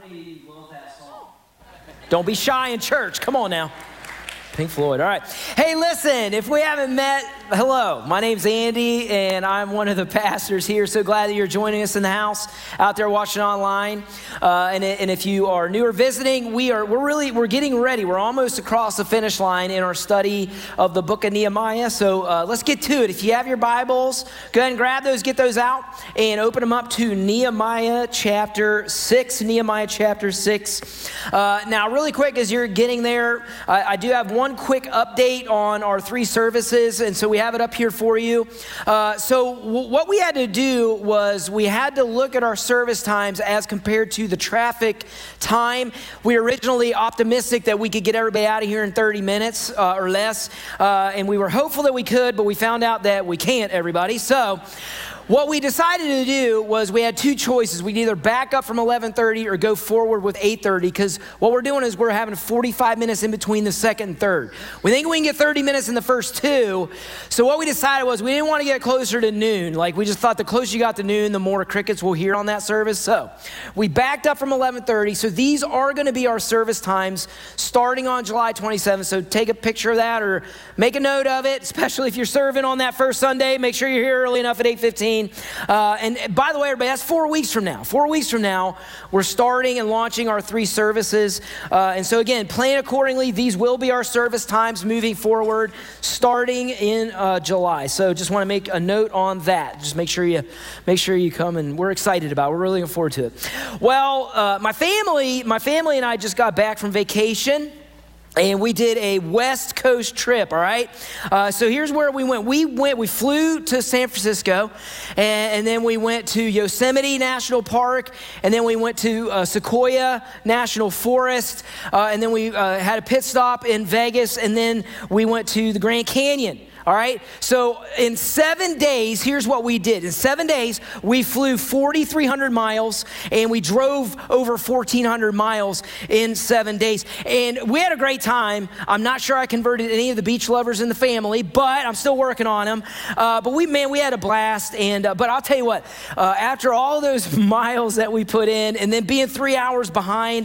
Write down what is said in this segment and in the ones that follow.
many love that song? Don't be shy in church. Come on now. Pink Floyd. All right. Hey, listen, if we haven't met, hello. My name's Andy, and I'm one of the pastors here. So glad that you're joining us in the house, out there watching online. And if you are new or visiting, we're getting ready. We're almost across the finish line in our study of the book of Nehemiah. So let's get to it. If you have your Bibles, go ahead and grab those, get those out, and open them up to Nehemiah chapter 6. Nehemiah chapter 6. Now, really quick, as you're getting there, I do have one quick update on our 3 services, and so we have it up here for you. What we had to do was we had to look at our service times as compared to the traffic time. We were originally optimistic that we could get everybody out of here in 30 minutes or less, and we were hopeful that we could, but we found out that we can't, everybody. So what we decided to do was we had 2 choices. We could either back up from 11:30 or go forward with 8:30, because what we're doing is we're having 45 minutes in between the second and third. We think we can get 30 minutes in the first 2. So what we decided was we didn't want to get closer to noon. Like, we just thought the closer you got to noon, the more crickets we'll hear on that service. So we backed up from 11:30. So these are going to be our service times starting on July 27th. So take a picture of that or make a note of it, especially if you're serving on that first Sunday. Make sure you're here early enough at 8:15. And by the way, everybody, that's 4 weeks from now. 4 weeks from now, we're starting and launching our 3 services. And so again, plan accordingly. These will be our service times moving forward, starting in July. So just want to make a note on that. Just make sure you come, and we're excited about it. We're really looking forward to it. Well, my family and I just got back from vacation. And we did a West Coast trip, all right? So here's where we went. We flew to San Francisco, and then we went to Yosemite National Park, and then we went to Sequoia National Forest, and then we had a pit stop in Vegas, and then we went to the Grand Canyon. All right, so in 7 days, here's what we did. In 7 days, we flew 4,300 miles, and we drove over 1,400 miles in 7 days. And we had a great time. I'm not sure I converted any of the beach lovers in the family, but I'm still working on them. But we had a blast. And but I'll tell you what, after all those miles that we put in, and then being 3 hours behind,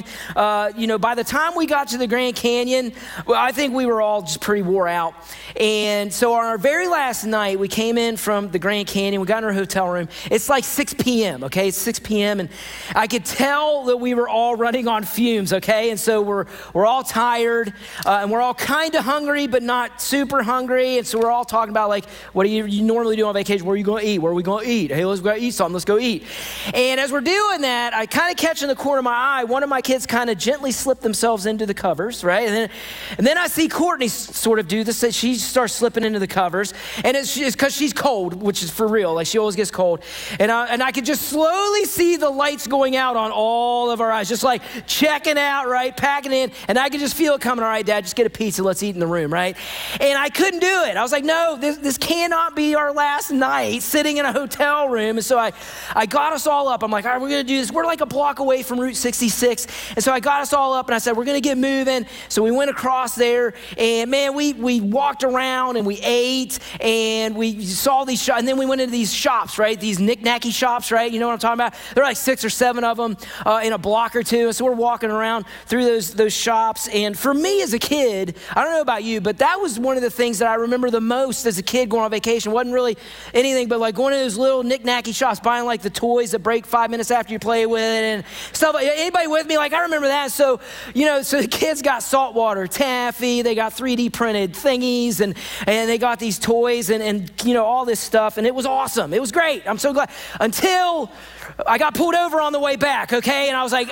by the time we got to the Grand Canyon, well, I think we were all just pretty wore out. And so on our very last night, we came in from the Grand Canyon. We got in our hotel room. It's like 6 p.m., okay? It's 6 p.m., and I could tell that we were all running on fumes, okay? And so we're all tired, and we're all kind of hungry, but not super hungry. And so we're all talking about, like, what do you normally do on vacation? Where are you going to eat? Where are we going to eat? Hey, let's go eat something. Let's go eat. And as we're doing that, I kind of catch in the corner of my eye, one of my kids kind of gently slip themselves into the covers, right? And then I see Courtney sort of do this. She starts slipping into the covers, and it's because she's cold, which is for real. Like, she always gets cold, and I could just slowly see the lights going out on all of our eyes, just like checking out, right, packing in, and I could just feel it coming. All right, Dad, just get a pizza. Let's eat in the room, right? And I couldn't do it. I was like, no, this cannot be our last night sitting in a hotel room. And so I got us all up. I'm like, all right, we're gonna do this. We're like a block away from Route 66, and so I got us all up, and I said, we're gonna get moving. So we went across there, and man, we walked around and we ate, and we saw these shops, and then we went into these shops, right? These knick-knacky shops, right? You know what I'm talking about? There are like 6 or 7 of them in a block or 2. And so we're walking around through those shops. And for me as a kid, I don't know about you, but that was one of the things that I remember the most as a kid going on vacation. It wasn't really anything but like going to those little knick-knacky shops, buying like the toys that break 5 minutes after you play with it and stuff. Anybody with me? Like, I remember that. So, so the kids got saltwater taffy, they got 3D printed thingies, and they got these toys and all this stuff, and it was awesome. It was great. I'm so glad. Until I got pulled over on the way back, okay? And I was like,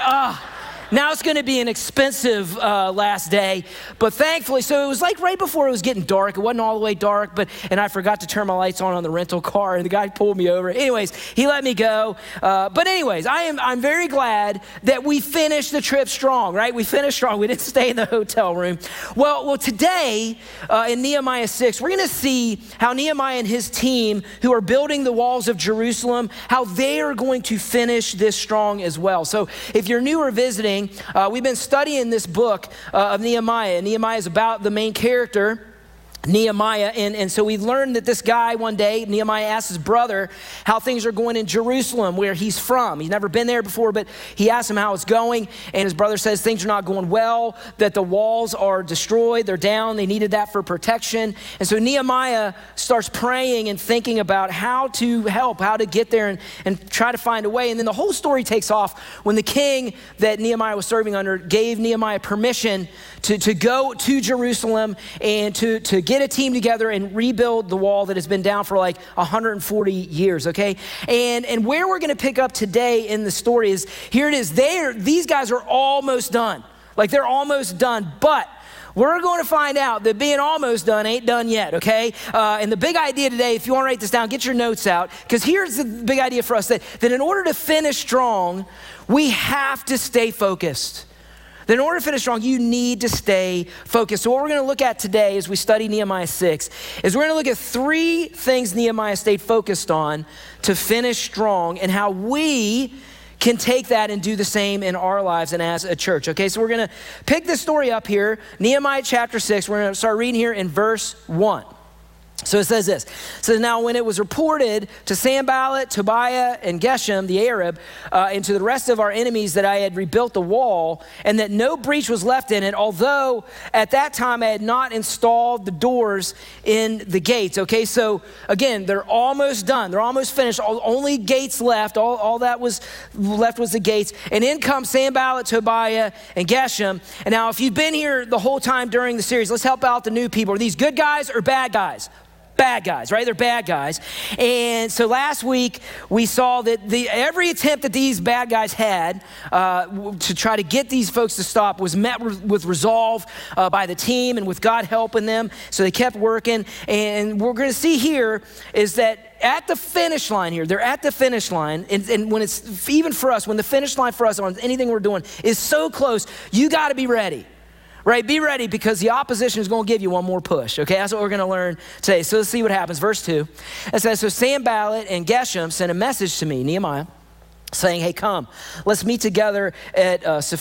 now it's going to be an expensive last day. But thankfully, so it was like right before it was getting dark. It wasn't all the way dark, and I forgot to turn my lights on the rental car, and the guy pulled me over. Anyways, he let me go. But anyways, I'm very glad that we finished the trip strong, right? We finished strong. We didn't stay in the hotel room. Well, today in Nehemiah 6, we're going to see how Nehemiah and his team, who are building the walls of Jerusalem, how they are going to finish this strong as well. So if you're new or visiting, we've been studying this book of Nehemiah. Nehemiah is about the main character Nehemiah, and so we learned that this guy one day, Nehemiah asked his brother how things are going in Jerusalem, where he's from. He's never been there before, but he asked him how it's going, and his brother says things are not going well, that the walls are destroyed, they're down, they needed that for protection. And so Nehemiah starts praying and thinking about how to help, how to get there and try to find a way. And then the whole story takes off when the king that Nehemiah was serving under gave Nehemiah permission to go to Jerusalem and to get a team together and rebuild the wall that has been down for like 140 years, okay? And where we're gonna pick up today in the story is, here it is, these guys are almost done. Like they're almost done, but we're going to find out that being almost done ain't done yet, okay? And the big idea today, if you want to write this down, get your notes out, because here's the big idea for us, that in order to finish strong, we have to stay focused. That in order to finish strong, you need to stay focused. So what we're going to look at today as we study Nehemiah 6 is we're going to look at 3 things Nehemiah stayed focused on to finish strong, and how we can take that and do the same in our lives and as a church. Okay, so we're going to pick this story up here, Nehemiah chapter 6. We're going to start reading here in verse 1. So it says this. It says, now when it was reported to Sanballat, Tobiah, and Geshem, the Arab, and to the rest of our enemies that I had rebuilt the wall and that no breach was left in it, although at that time I had not installed the doors in the gates. Okay, so again, they're almost done. They're almost finished. Only gates left. All that was left was the gates. And in comes Sanballat, Tobiah, and Geshem. And now if you've been here the whole time during the series, let's help out the new people. Are these good guys or bad guys? Bad guys, right? They're bad guys. And so last week we saw that every attempt that these bad guys had to try to get these folks to stop was met with resolve by the team and with God helping them. So they kept working. And what we're going to see here is that at the finish line here, they're at the finish line. And when it's, even for us, when the finish line for us on anything we're doing is so close, you got to be ready. Right, be ready, because the opposition is going to give you one more push, okay? That's what we're going to learn today. So let's see what happens. Verse 2, it says, so Sanballat and Geshem sent a message to me, Nehemiah, saying, hey, come, let's meet together at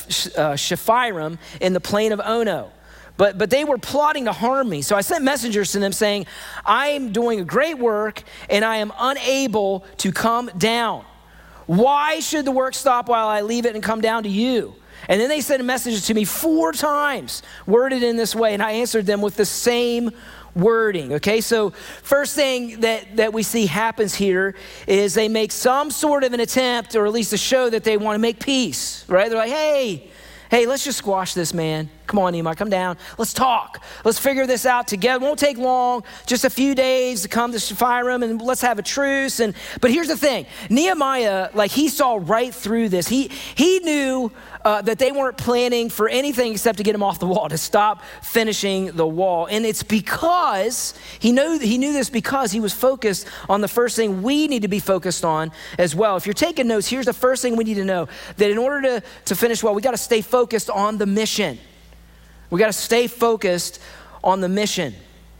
Shephirim in the plain of Ono. But they were plotting to harm me. So I sent messengers to them saying, I am doing a great work and I am unable to come down. Why should the work stop while I leave it and come down to you? And then they sent messages to me 4 times, worded in this way, and I answered them with the same wording, okay? So first thing that we see happens here is they make some sort of an attempt, or at least a show that they want to make peace, right? They're like, hey, let's just squash this, man. Come on, Nehemiah, come down. Let's talk. Let's figure this out together. It won't take long, just a few days to come to Shephirim, and let's have a truce. But here's the thing. Nehemiah, he saw right through this. He knew that they weren't planning for anything except to get him off the wall, to stop finishing the wall. And it's because he knew this, because he was focused on the first thing we need to be focused on as well. If you're taking notes, here's the first thing we need to know, that in order to finish well, we got to stay focused on the mission. We got to stay focused on the mission.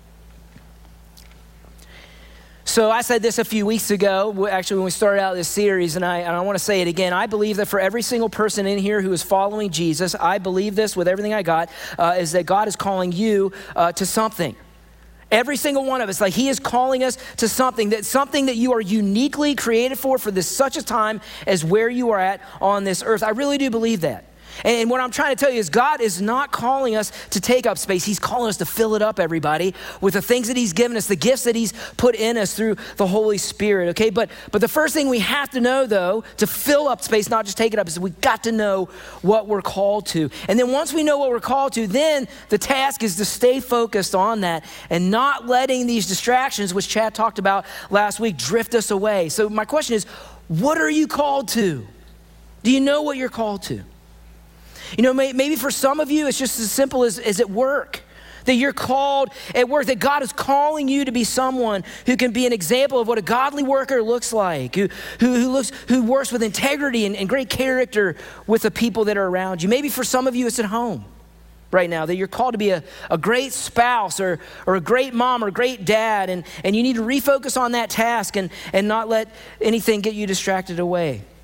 So I said this a few weeks ago, actually when we started out this series, and I want to say it again. I believe that for every single person in here who is following Jesus, I believe this with everything I got, is that God is calling you to something. Every single one of us, he is calling us to something that you are uniquely created for this such a time as where you are at on this earth. I really do believe that. And what I'm trying to tell you is God is not calling us to take up space. He's calling us to fill it up, everybody, with the things that he's given us, the gifts that he's put in us through the Holy Spirit, okay? But the first thing we have to know, though, to fill up space, not just take it up, is we've got to know what we're called to. And then once we know what we're called to, then the task is to stay focused on that and not letting these distractions, which Chad talked about last week, drift us away. So my question is, what are you called to? Do you know what you're called to? You know, maybe for some of you, it's just as simple as at work, that you're called at work, that God is calling you to be someone who can be an example of what a godly worker looks like, who works with integrity and great character with the people that are around you. Maybe for some of you, it's at home right now, that you're called to be a great spouse or a great mom or a great dad, and you need to refocus on that task and not let anything get you distracted away.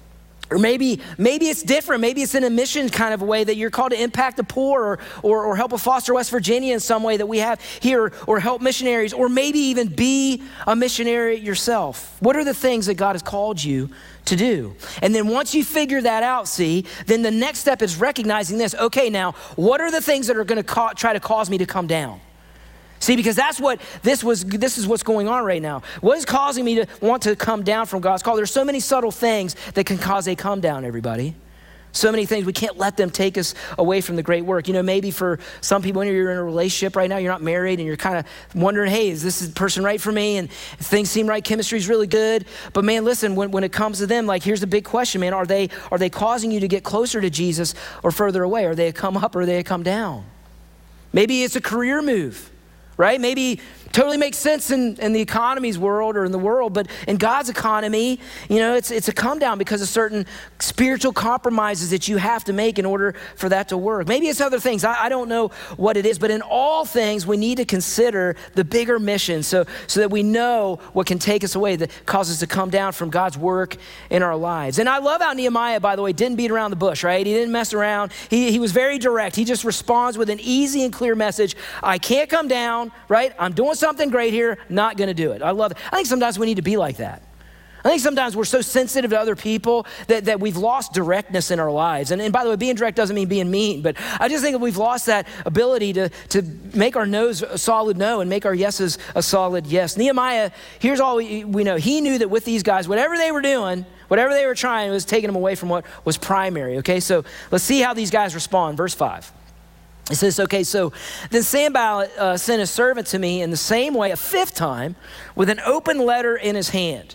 Or maybe it's different. Maybe it's in a mission kind of way that you're called to impact the poor or help a Foster West Virginia in some way that we have here, or help missionaries, or maybe even be a missionary yourself. What are the things that God has called you to do? And then once you figure that out, then the next step is recognizing this. Okay, now, what are the things that are going to try to cause me to come down? See, because that's what this is what's going on right now. What is causing me to want to come down from God's call? There's so many subtle things that can cause a come down, everybody. So many things, we can't let them take us away from the great work. You know, maybe for some people, when you're in a relationship right now, you're not married and you're kind of wondering, hey, is this person right for me? And things seem right, chemistry's really good. But man, listen, when it comes to them, like, here's the big question, man. Are they causing you to get closer to Jesus or further away? Are they a come up or are they a come down? Maybe it's a career move. Right? Maybe totally makes sense in the economy's world or in the world, but in God's economy, you know, it's a come down because of certain spiritual compromises that you have to make in order for that to work. Maybe it's other things. I don't know what it is, but in all things, we need to consider the bigger mission so that we know what can take us away, that causes us to come down from God's work in our lives. And I love how Nehemiah, by the way, didn't beat around the bush, right? He didn't mess around. He was very direct. He just responds with an easy and clear message. I can't come down, right? I'm doing something great here, not gonna do it. I love it. I think sometimes we need to be like that. I think sometimes we're so sensitive to other people that we've lost directness in our lives. And by the way, being direct doesn't mean being mean, but I just think that we've lost that ability to make our no's a solid no and make our yeses a solid yes. Nehemiah, here's all we know. He knew that with these guys, whatever they were doing, whatever they were trying, was taking them away from what was primary, okay? So let's see how these guys respond. Verse 5. It says, okay, so then Sanballat sent a servant to me in the same way a fifth time with an open letter in his hand.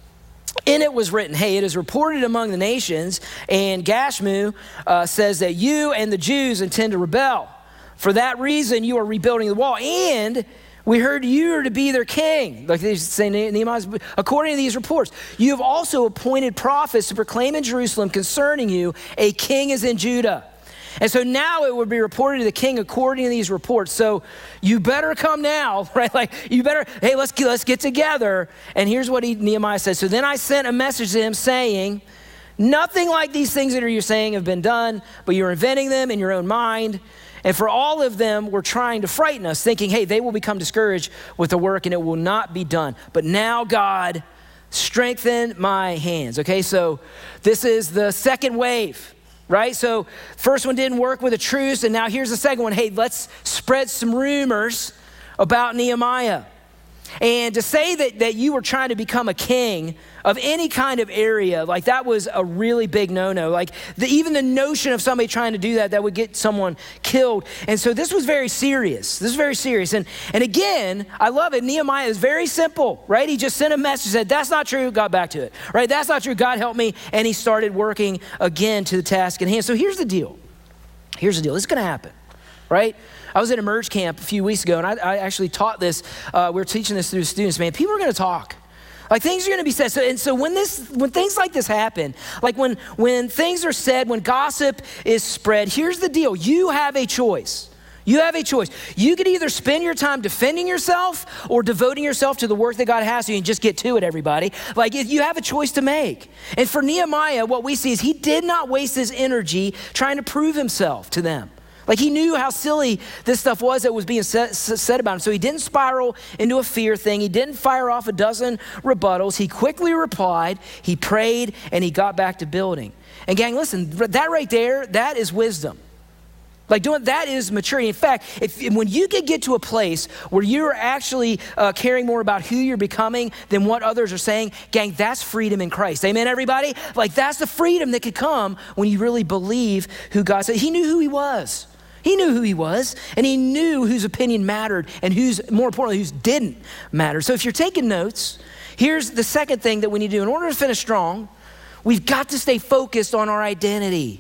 In it was written, hey, it is reported among the nations, and Gashmu says that you and the Jews intend to rebel. For that reason, you are rebuilding the wall. And we heard you are to be their king. Like they say, Nehemiah, according to these reports, you have also appointed prophets to proclaim in Jerusalem concerning you, a king is in Judah. And so now it would be reported to the king according to these reports. So you better come now, right? Like you better, hey, let's get together. And here's what Nehemiah says. So then I sent a message to him saying, nothing like these things that you're saying have been done, but you're inventing them in your own mind. And for all of them, we're trying to frighten us, thinking, hey, they will become discouraged with the work and it will not be done. But now, God, strengthen my hands. Okay, so this is the second wave. Right? So first one didn't work with a truce, and now here's the second one. Hey, let's spread some rumors about Nehemiah. And to say that you were trying to become a king of any kind of area, like that was a really big no-no. Like even the notion of somebody trying to do that would get someone killed. And so this was very serious. This is very serious. And again, I love it. Nehemiah is very simple, right? He just sent a message, said, that's not true, got back to it, right? That's not true, God help me. And he started working again to the task at hand. So here's the deal. Here's the deal. This is gonna happen, right? I was at Emerge Camp a few weeks ago, and I actually taught this. We were teaching this through students, man. People are going to talk. Like things are going to be said. So when things like this happen, like when things are said, when gossip is spread, here's the deal. You have a choice. You have a choice. You could either spend your time defending yourself or devoting yourself to the work that God has for you and just get to it, everybody. Like you have a choice to make. And for Nehemiah, what we see is he did not waste his energy trying to prove himself to them. Like he knew how silly this stuff was that was being said about him. So he didn't spiral into a fear thing. He didn't fire off a dozen rebuttals. He quickly replied, he prayed, and he got back to building. And gang, listen, that right there, that is wisdom. Like doing that is maturity. In fact, when you get to a place where you're actually caring more about who you're becoming than what others are saying, gang, that's freedom in Christ. Amen, everybody? Like that's the freedom that could come when you really believe who God said. He knew who he was. He knew who he was, and he knew whose opinion mattered and more importantly, whose didn't matter. So if you're taking notes, here's the second thing that we need to do. In order to finish strong, we've got to stay focused on our identity.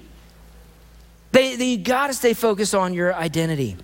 You got to stay focused on your identity.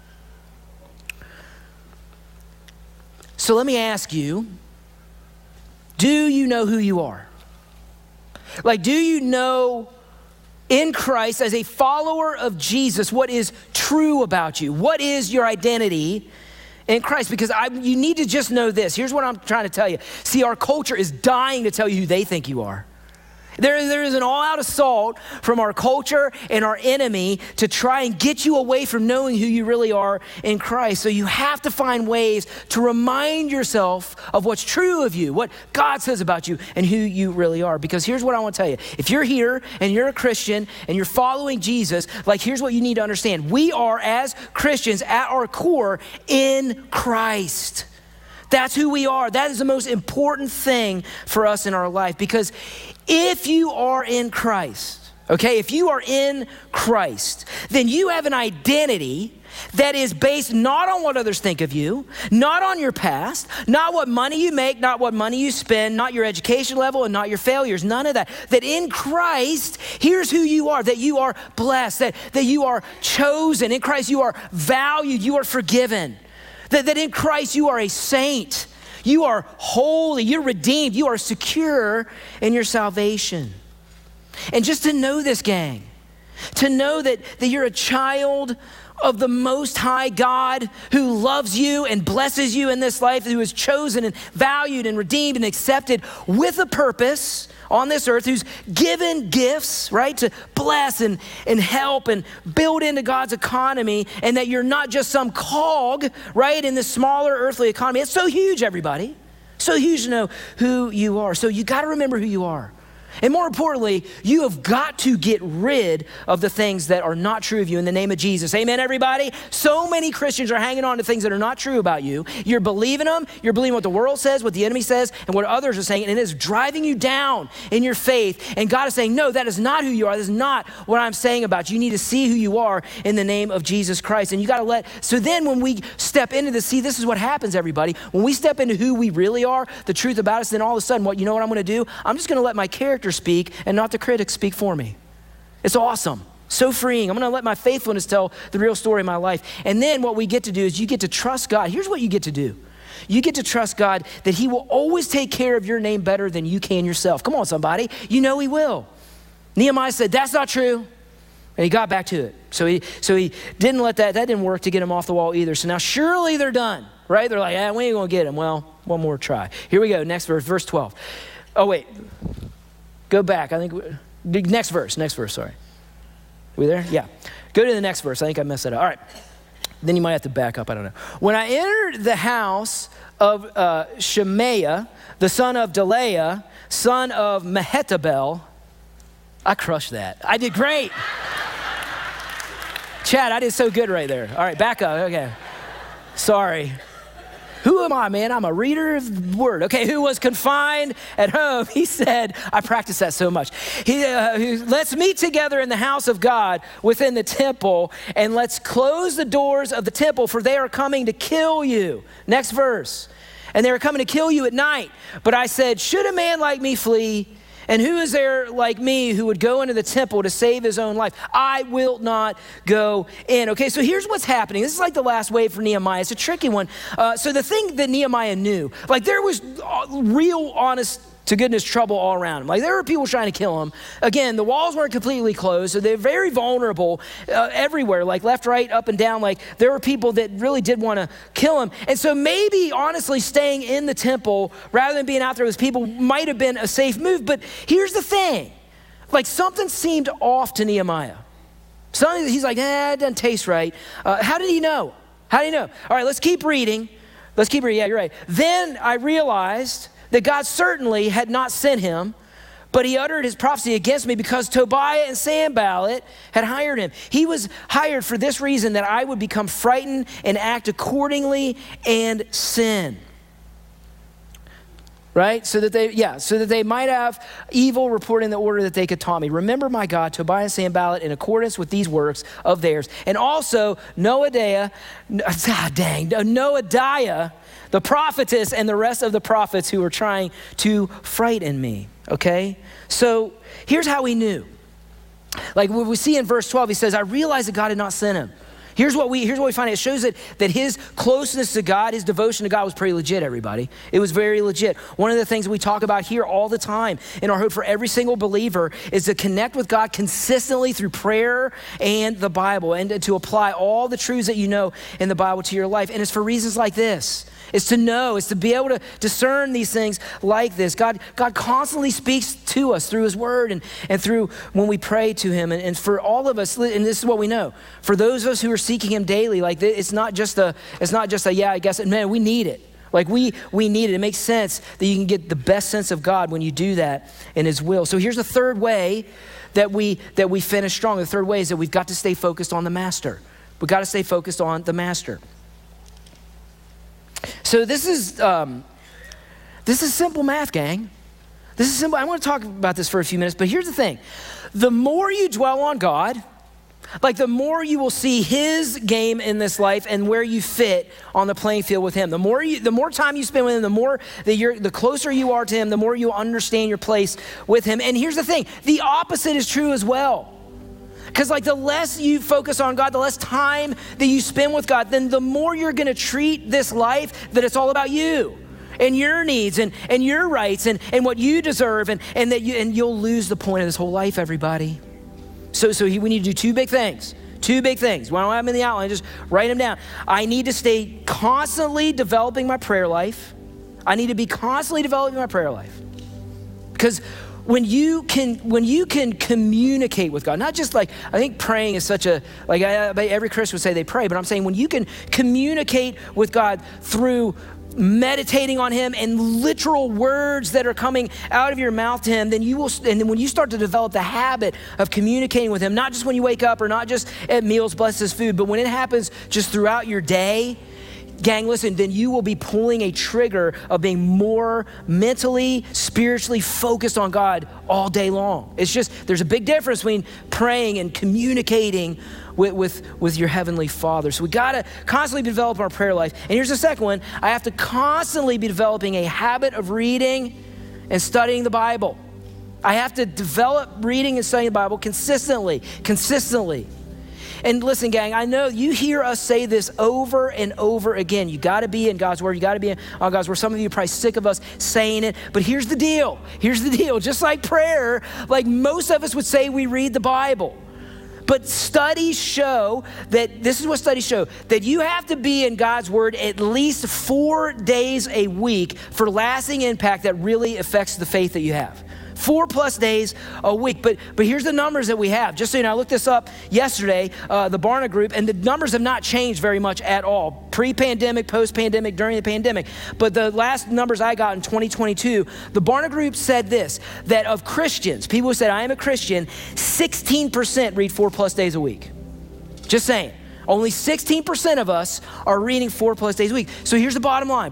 So let me ask you, do you know who you are? Like, do you know in Christ, as a follower of Jesus, what is true about you? What is your identity in Christ? Because you need to just know this. Here's what I'm trying to tell you. See, our culture is dying to tell you who they think you are. There is an all-out assault from our culture and our enemy to try and get you away from knowing who you really are in Christ. So you have to find ways to remind yourself of what's true of you, what God says about you, and who you really are. Because here's what I want to tell you. If you're here and you're a Christian and you're following Jesus, like here's what you need to understand. We are, as Christians, at our core, in Christ. That's who we are. That is the most important thing for us in our life, because if you are in Christ, okay, if you are in Christ, then you have an identity that is based not on what others think of you, not on your past, not what money you make, not what money you spend, not your education level, and not your failures, none of that. That in Christ, here's who you are, that you are blessed, that you are chosen. In Christ, you are valued, you are forgiven. That in Christ, you are a saint. You are holy, you're redeemed, you are secure in your salvation. And just to know this, gang, to know that you're a child of the Most High God who loves you and blesses you in this life, who is chosen and valued and redeemed and accepted with a purpose on this earth, who's given gifts, right, to bless and help and build into God's economy, and that you're not just some cog, right, in this smaller earthly economy. It's so huge, everybody. So huge to know who you are. So you got to remember who you are. And more importantly, you have got to get rid of the things that are not true of you in the name of Jesus. Amen, everybody? So many Christians are hanging on to things that are not true about you. You're believing them. You're believing what the world says, what the enemy says, and what others are saying, and it is driving you down in your faith. And God is saying, no, that is not who you are. That is not what I'm saying about you. You need to see who you are in the name of Jesus Christ. And you got to so then when we step into this, see, this is what happens, everybody. When we step into who we really are, the truth about us, then all of a sudden, you know what I'm going to do? I'm just going to let my character speak and not the critics speak for me. It's awesome. So freeing. I'm going to let my faithfulness tell the real story of my life. And then what we get to do is you get to trust God. Here's what you get to do. You get to trust God that he will always take care of your name better than you can yourself. Come on, somebody. You know he will. Nehemiah said, that's not true. And he got back to it. So he didn't let that didn't work to get him off the wall either. So now surely they're done, right? They're like, we ain't going to get him. Well, one more try. Here we go. Next verse 12. Oh, wait. Go back. I think, next verse, sorry. Are we there? Yeah. Go to the next verse. I think I messed that up. All right. Then you might have to back up. I don't know. When I entered the house of Shemaiah, the son of Delaiah, son of Mehetabel, I crushed that. I did great. Chad, I did so good right there. All right, back up. Okay. Sorry. Who am I, man? I'm a reader of the word. Okay, who was confined at home? He said, I practiced that so much. Let's meet together in the house of God within the temple, and let's close the doors of the temple, for they are coming to kill you. Next verse. And they are coming to kill you at night. But I said, should a man like me flee? And who is there like me who would go into the temple to save his own life? I will not go in. Okay, so here's what's happening. This is like the last wave for Nehemiah. It's a tricky one. So the thing that Nehemiah knew, like there was real honest to goodness trouble all around him. Like there were people trying to kill him. Again, the walls weren't completely closed, so they're very vulnerable everywhere, like left, right, up and down. Like there were people that really did want to kill him. And so maybe honestly staying in the temple rather than being out there with people might have been a safe move. But here's the thing, like something seemed off to Nehemiah. He's like, it doesn't taste right. How did he know? How did he know? All right, let's keep reading. Yeah, you're right. Then I realized that God certainly had not sent him, but he uttered his prophecy against me because Tobiah and Sanballat had hired him. He was hired for this reason, that I would become frightened and act accordingly and sin. Right? So that they might have evil reporting the order that they could taunt me. Remember, my God, Tobiah and Sanballat in accordance with these works of theirs. And also Noadiah, the prophetess, and the rest of the prophets who were trying to frighten me, okay? So here's how he knew. Like what we see in verse 12, he says, I realized that God had not sent him. Here's what we find. It shows that his closeness to God, his devotion to God was pretty legit, everybody. It was very legit. One of the things we talk about here all the time in our hope for every single believer is to connect with God consistently through prayer and the Bible, and to apply all the truths that you know in the Bible to your life. And it's for reasons like this. is to know, is to be able to discern these things like this. God constantly speaks to us through his word and through when we pray to him. And for all of us, and this is what we know, for those of us who are seeking him daily, like it's not just a yeah, I guess, man, we need it. Like we need it. It makes sense that you can get the best sense of God when you do that in his will. So here's the third way that we finish strong. The third way is that we've got to stay focused on the master. We've got to stay focused on the master. So this is simple math, gang. This is simple. I want to talk about this for a few minutes, but here's the thing. The more you dwell on God, like the more you will see his game in this life and where you fit on the playing field with him. The more time you spend with him, the closer you are to him, the more you'll understand your place with him. And here's the thing, the opposite is true as well. Because like the less you focus on God, the less time that you spend with God, then the more you're going to treat this life that it's all about you and your needs and your rights and what you deserve and you'll lose the point of this whole life, everybody. So we need to do two big things. Why don't I have them in the outline? Just write them down. I need to stay constantly developing my prayer life. I need to be constantly developing my prayer life. Because when you can communicate with God, not just like, I think praying is such a, like every Christian would say they pray, but I'm saying when you can communicate with God through meditating on him and literal words that are coming out of your mouth to him, then and when you start to develop the habit of communicating with him, not just when you wake up or not just at meals, bless his food, but when it happens just throughout your day, gang, listen, then you will be pulling a trigger of being more mentally, spiritually focused on God all day long. It's just, there's a big difference between praying and communicating with your heavenly Father. So we gotta constantly develop our prayer life. And here's the second one. I have to constantly be developing a habit of reading and studying the Bible. I have to develop reading and studying the Bible consistently. And listen, gang, I know you hear us say this over and over again. You got to be in God's word. You got to be on God's word. Some of you are probably sick of us saying it, but here's the deal. Just like prayer, like most of us would say we read the Bible. But studies show that, this is what studies show, that you have to be in God's word at least 4 days a week for lasting impact that really affects the faith that you have. 4+ days a week. But here's the numbers that we have. Just so you know, I looked this up yesterday, the Barna Group, and the numbers have not changed very much at all. Pre-pandemic, post-pandemic, during the pandemic. But the last numbers I got in 2022, the Barna Group said this, that of Christians, people who said, I am a Christian, 16% read 4+ days a week. Just saying. Only 16% of us are reading 4+ days a week. So here's the bottom line.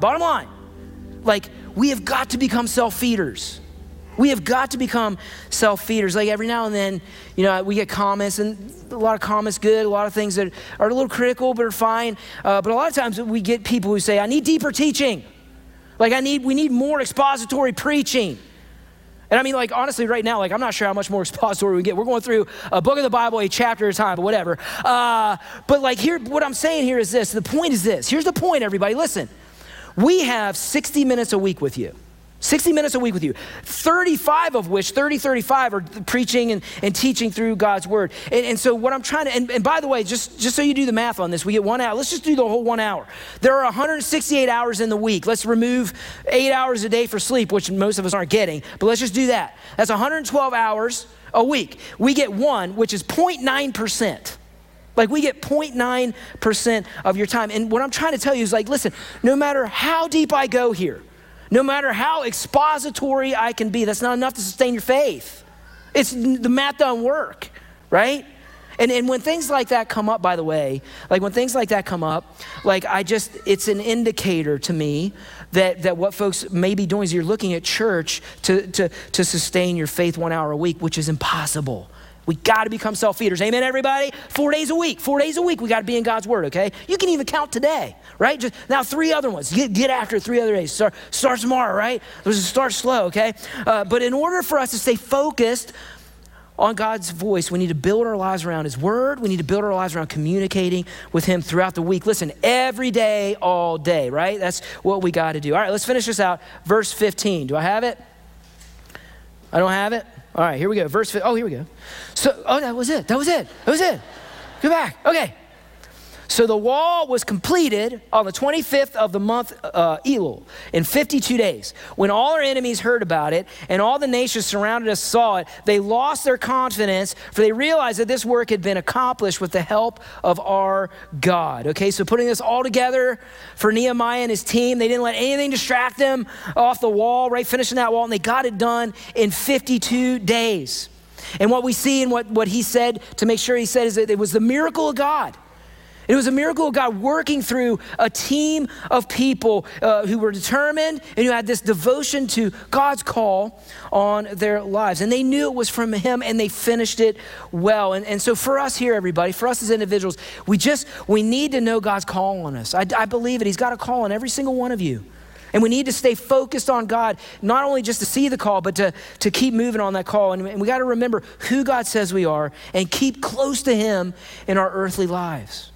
Like, we have got to become self-feeders. We have got to become self-feeders. Like every now and then, you know, we get comments, and a lot of comments good, a lot of things that are a little critical but are fine. But a lot of times we get people who say, I need deeper teaching. Like we need more expository preaching. And I mean, like, honestly, right now, like, I'm not sure how much more expository we get. We're going through a book of the Bible, a chapter at a time, but whatever. But like here, what I'm saying here is this. The point is this. Here's the point, everybody. Listen, we have 60 minutes a week with you. 60 minutes a week with you, 35 of which, 35 are preaching and teaching through God's word. And so what I'm trying to, and by the way, just so you do the math on this, we get 1 hour. Let's just do the whole 1 hour. There are 168 hours in the week. Let's remove 8 hours a day for sleep, which most of us aren't getting, but let's just do that. That's 112 hours a week. We get one, which is 0.9%. Like we get 0.9% of your time. And what I'm trying to tell you is like, listen, no matter how deep I go here, no matter how expository I can be, that's not enough to sustain your faith. The math doesn't work, right? And when things like that come up, by the way, like when things like that come up, like it's an indicator to me that what folks may be doing is you're looking at church to sustain your faith 1 hour a week, which is impossible. We got to become self-feeders. Amen, everybody? 4 days a week. 4 days a week, we got to be in God's word, okay? You can even count today, right? Just now 3 other ones. Get after 3 other days. Start tomorrow, right? Just start slow, okay? But in order for us to stay focused on God's voice, we need to build our lives around his word. We need to build our lives around communicating with him throughout the week. Listen, every day, all day, right? That's what we got to do. All right, let's finish this out. Verse 15. Do I have it? I don't have it? All right, here we go. Here we go. So, that was it. Go back. Okay. So the wall was completed on the 25th of the month Elul in 52 days. When all our enemies heard about it and all the nations surrounded us saw it, they lost their confidence, for they realized that this work had been accomplished with the help of our God. Okay, so putting this all together for Nehemiah and his team, they didn't let anything distract them off the wall, right? Finishing that wall, and they got it done in 52 days. And what we see and what he said, to make sure he said, is that it was the miracle of God. It was a miracle of God working through a team of people who were determined and who had this devotion to God's call on their lives. And they knew it was from him, and they finished it well. And so for us here, everybody, for us as individuals, we need to know God's call on us. I believe it. He's got a call on every single one of you. And we need to stay focused on God, not only just to see the call, but to keep moving on that call. And we got to remember who God says we are and keep close to him in our earthly lives.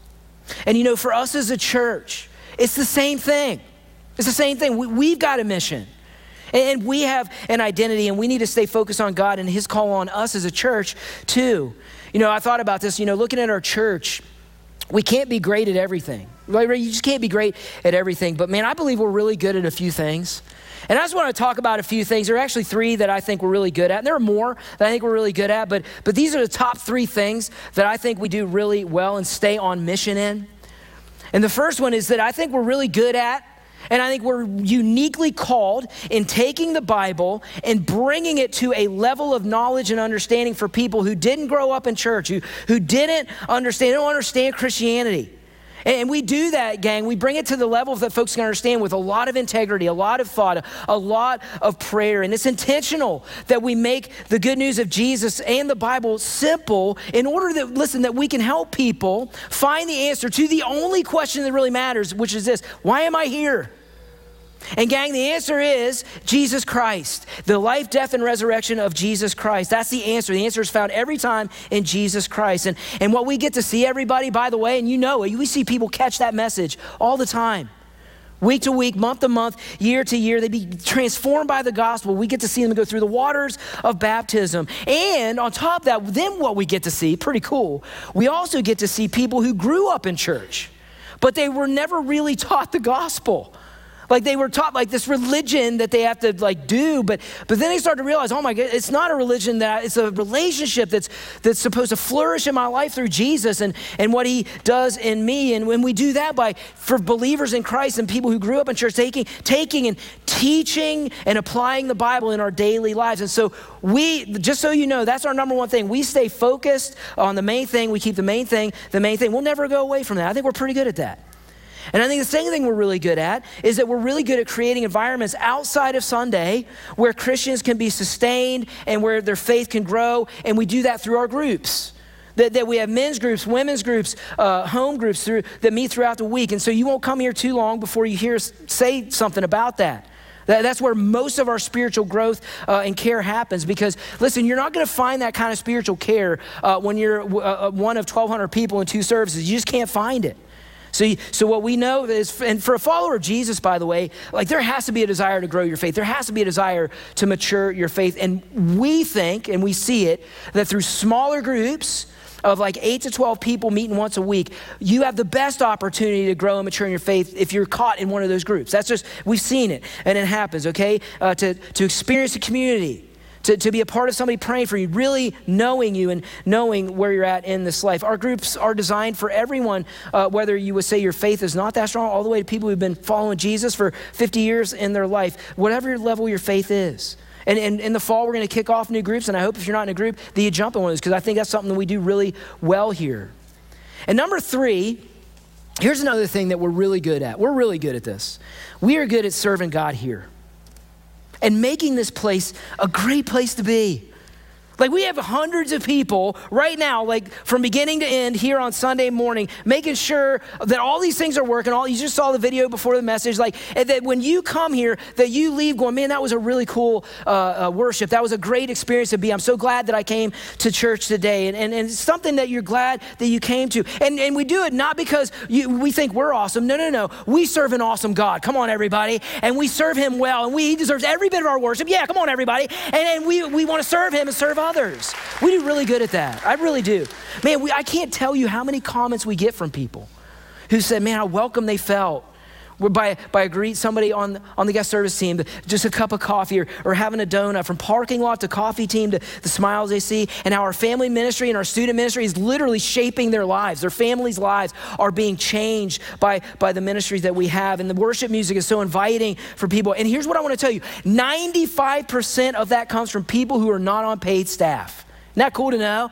And for us as a church, it's the same thing. It's the same thing. We've got a mission, and we have an identity, and we need to stay focused on God and his call on us as a church too. I thought about this, looking at our church, we can't be great at everything. Right? You just can't be great at everything. But man, I believe we're really good at a few things. And I just want to talk about a few things. There are actually 3 that I think we're really good at. And there are more that I think we're really good at. But these are the top 3 things that I think we do really well and stay on mission in. And the first one is that I think we're really good at, and I think we're uniquely called in taking the Bible and bringing it to a level of knowledge and understanding for people who didn't grow up in church, who don't understand Christianity. And we do that, gang. We bring it to the level that folks can understand with a lot of integrity, a lot of thought, a lot of prayer. And it's intentional that we make the good news of Jesus and the Bible simple in order that we can help people find the answer to the only question that really matters, which is this: why am I here? And gang, the answer is Jesus Christ, the life, death, and resurrection of Jesus Christ. That's the answer. The answer is found every time in Jesus Christ. And what we get to see, everybody, by the way, and we see people catch that message all the time. Week to week, month to month, year to year, they be transformed by the gospel. We get to see them go through the waters of baptism. And on top of that, then what we get to see, pretty cool, we also get to see people who grew up in church, but they were never really taught the gospel. Like they were taught like this religion that they have to do, but then they start to realize, oh my God, it's not a religion, it's a relationship that's supposed to flourish in my life through Jesus and what he does in me. And when we do that for believers in Christ and people who grew up in church, taking and teaching and applying the Bible in our daily lives. And so just so you know, that's our number one thing. We stay focused on the main thing. We keep the main thing. We'll never go away from that. I think we're pretty good at that. And I think the second thing we're really good at is that we're really good at creating environments outside of Sunday where Christians can be sustained and where their faith can grow. And we do that through our groups. That we have men's groups, women's groups, home groups that meet throughout the week. And so you won't come here too long before you hear us say something about that. That's where most of our spiritual growth and care happens, because listen, you're not going to find that kind of spiritual care when you're one of 1,200 people in 2 services. You just can't find it. So what we know is, and for a follower of Jesus, by the way, there has to be a desire to grow your faith. There has to be a desire to mature your faith. And we think, and we see it, that through smaller groups of 8 to 12 people meeting once a week, you have the best opportunity to grow and mature in your faith if you're caught in one of those groups. We've seen it, and it happens, okay? To experience the community. To be a part of somebody praying for you, really knowing you and knowing where you're at in this life. Our groups are designed for everyone, whether you would say your faith is not that strong, all the way to people who've been following Jesus for 50 years in their life, whatever level your faith is. And in the fall, we're going to kick off new groups, and I hope if you're not in a group that you jump in one of those, because I think that's something that we do really well here. And number 3, here's another thing that we're really good at. We're really good at this. We are good at serving God here and making this place a great place to be. We have hundreds of people right now, from beginning to end here on Sunday morning, making sure that all these things are working. You just saw the video before the message, and that when you come here, that you leave going, man, that was a really cool worship. That was a great experience to be. I'm so glad that I came to church today. And it's something that you're glad that you came to. And we do it not because we think we're awesome. No. We serve an awesome God. Come on, everybody. And we serve him well. And he deserves every bit of our worship. Yeah, come on, everybody. And we want to serve him and serve others. We do really good at that. I really do. Man, I can't tell you how many comments we get from people who said, man, how welcome they felt by somebody on the guest service team, just a cup of coffee or having a donut, from parking lot to coffee team to the smiles they see, and how our family ministry and our student ministry is literally shaping their lives. Their families' lives are being changed by the ministries that we have. And the worship music is so inviting for people. And here's what I want to tell you. 95% of that comes from people who are not on paid staff. Isn't that cool to know?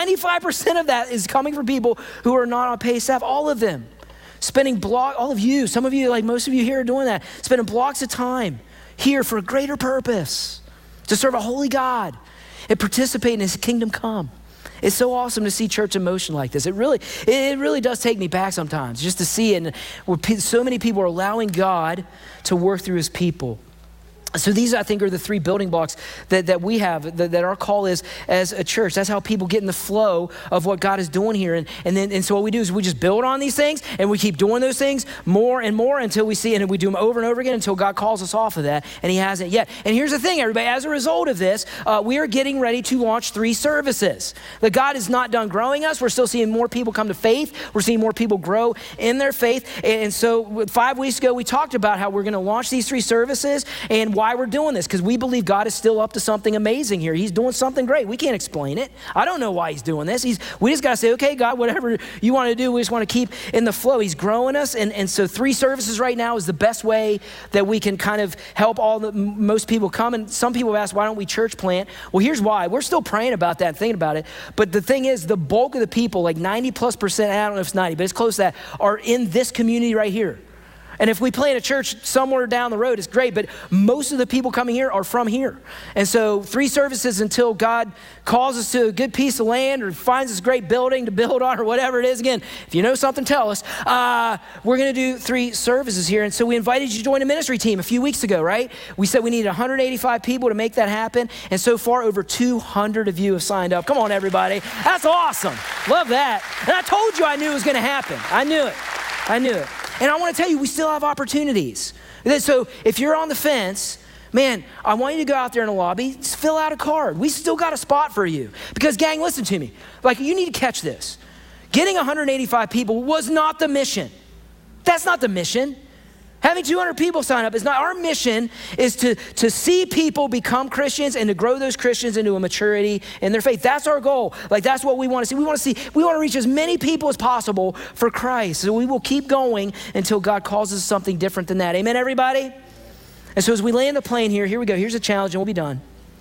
95% of that is coming from people who are not on paid staff, all of them. Spending all of you, some of you, like most of you here are doing that, spending blocks of time here for a greater purpose, to serve a holy God and participate in his kingdom come. It's so awesome to see church in motion like this. It really does take me back sometimes just to see it, and where so many people are allowing God to work through his people. So these, I think, are the three building blocks that we have, that our call is as a church. That's how people get in the flow of what God is doing here. And so what we do is we just build on these things, and we keep doing those things more and more until we see, and we do them over and over again until God calls us off of that, and he hasn't yet. And here's the thing, everybody. As a result of this, we are getting ready to launch 3 services. That God is not done growing us. We're still seeing more people come to faith. We're seeing more people grow in their faith. And so 5 weeks ago, we talked about how we're going to launch these 3 services and why we're doing this, because we believe God is still up to something amazing here. He's doing something great. We can't explain it. I don't know why he's doing this. We just got to say, okay, God, whatever you want to do, we just want to keep in the flow. He's growing us. And so 3 services right now is the best way that we can kind of help most people come. And some people have asked, why don't we church plant? Well, here's why. We're still praying about that and thinking about it. But the thing is, the bulk of the people, like 90+%, I don't know if it's 90, but it's close to that, are in this community right here. And if we plant a church somewhere down the road, it's great, but most of the people coming here are from here. And so 3 services until God calls us to a good piece of land or finds this great building to build on or whatever it is. Again, if you know something, tell us. We're going to do 3 services here. And so we invited you to join a ministry team a few weeks ago, right? We said we needed 185 people to make that happen. And so far, over 200 of you have signed up. Come on, everybody. That's awesome. Love that. And I told you I knew it was going to happen. I knew it. And I want to tell you, we still have opportunities. So if you're on the fence, man, I want you to go out there in the lobby, fill out a card. We still got a spot for you. Because gang, listen to me. Like, you need to catch this. Getting 185 people was not the mission. That's not the mission. Having 200 people sign up is not. Our mission is to see people become Christians and to grow those Christians into a maturity in their faith. That's our goal. Like, that's what we want to see. We want to reach as many people as possible for Christ. So we will keep going until God calls us something different than that. Amen, everybody? And so as we land the plane here we go. Here's a challenge and we'll be done.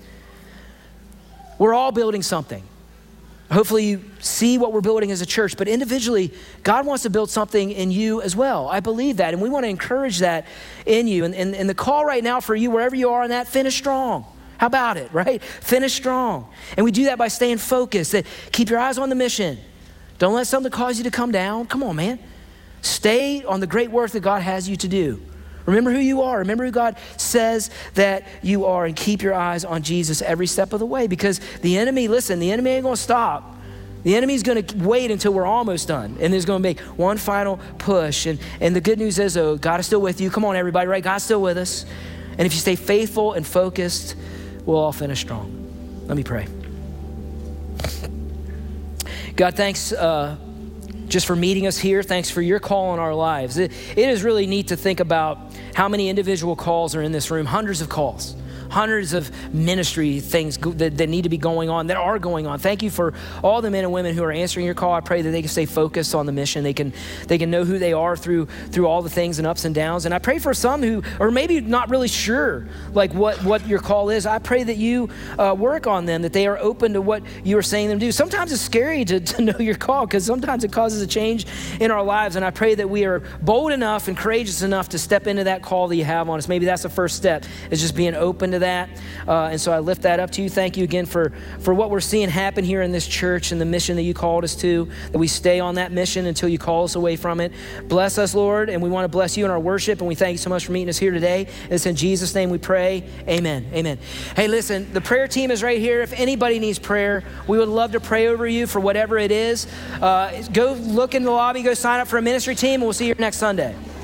We're all building something. Hopefully you see what we're building as a church, but individually, God wants to build something in you as well. I believe that, and we want to encourage that in you. And the call right now for you, wherever you are on that, finish strong. How about it, right? Finish strong. And we do that by staying focused. That keep your eyes on the mission. Don't let something cause you to come down. Come on, man. Stay on the great work that God has you to do. Remember who you are. Remember who God says that you are, and keep your eyes on Jesus every step of the way, because the enemy ain't going to stop. The enemy's going to wait until we're almost done, and there's going to make one final push. And the good news is, God is still with you. Come on, everybody, right? God's still with us. And if you stay faithful and focused, we'll all finish strong. Let me pray. God, thanks just for meeting us here. Thanks for your call on our lives. It is really neat to think about how many individual calls are in this room, hundreds of calls. Hundreds of ministry things that need to be going on, that are going on. Thank you for all the men and women who are answering your call. I pray that they can stay focused on the mission. They can know who they are through all the things and ups and downs. And I pray for some who are maybe not really sure like what your call is. I pray that you work on them, that they are open to what you are saying them to do. Sometimes it's scary to know your call, because sometimes it causes a change in our lives. And I pray that we are bold enough and courageous enough to step into that call that you have on us. Maybe that's the first step, is just being open to that. And so I lift that up to you. Thank you again for what we're seeing happen here in this church and the mission that you called us to, that we stay on that mission until you call us away from it. Bless us, Lord, and we want to bless you in our worship, and we thank you so much for meeting us here today. It's in Jesus' name we pray. Amen. Amen. Hey, listen, the prayer team is right here. If anybody needs prayer, we would love to pray over you for whatever it is. Go look in the lobby, go sign up for a ministry team, and we'll see you next Sunday.